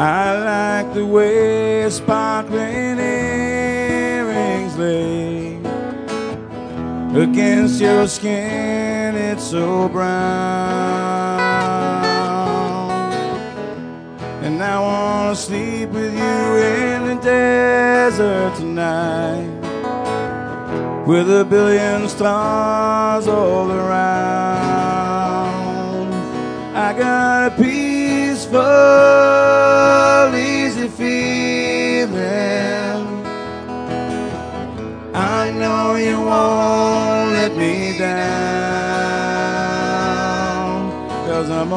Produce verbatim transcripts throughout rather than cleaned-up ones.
I like the way sparkling earrings lay against your skin, it's so brown. And I wanna sleep with you in the desert tonight, with a billion stars all around. I got a peaceful, easy feeling. I know you won't let me down, 'cause I'm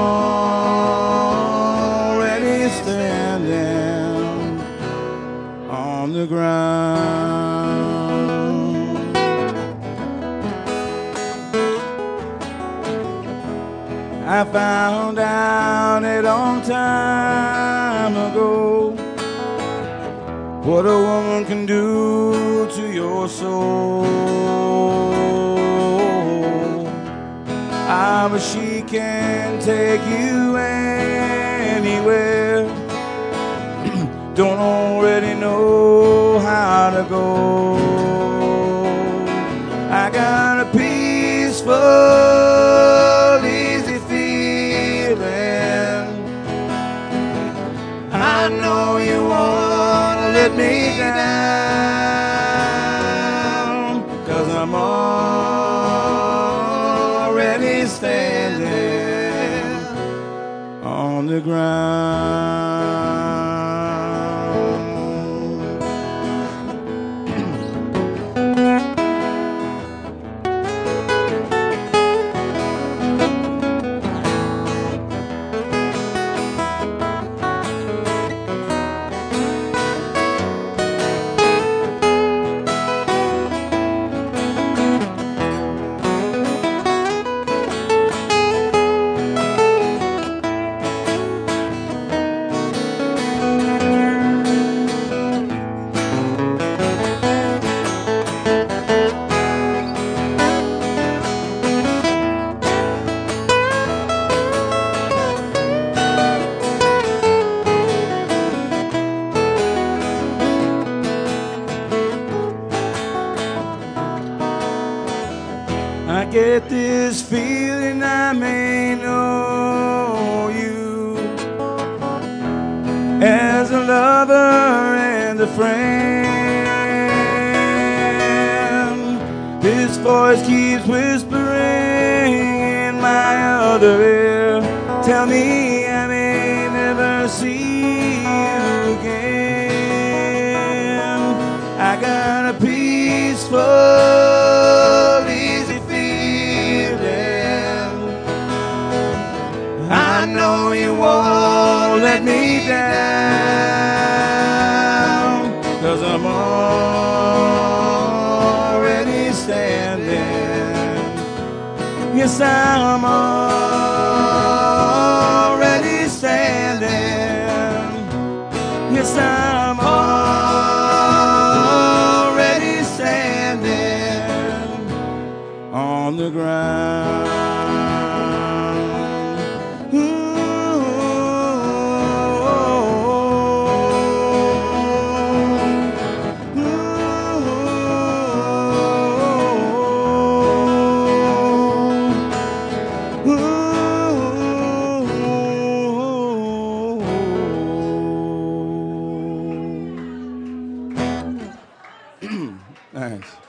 already standing on the ground. I found out a long time ago what a woman can do to your soul. Ah, but she can take you anywhere. Don't already know how to go. I got a peaceful, easy feeling. I know you won't let me down, 'cause I'm already standing on the ground. I get this feeling I may know you as a lover and a friend. This voice keeps whispering in my other ear, tell me I may never see you again. I got a peaceful, easy feeling. I know you won't let me down, 'cause I'm already standing. Yes, I'm already standing. Yes, I'm already standing on the ground. Thanks.